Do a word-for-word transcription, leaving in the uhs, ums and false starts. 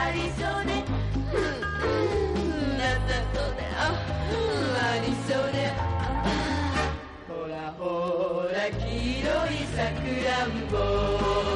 ありそうね、うんなんだそうね、あありそうね、ほらほら黄色いさくらんぼ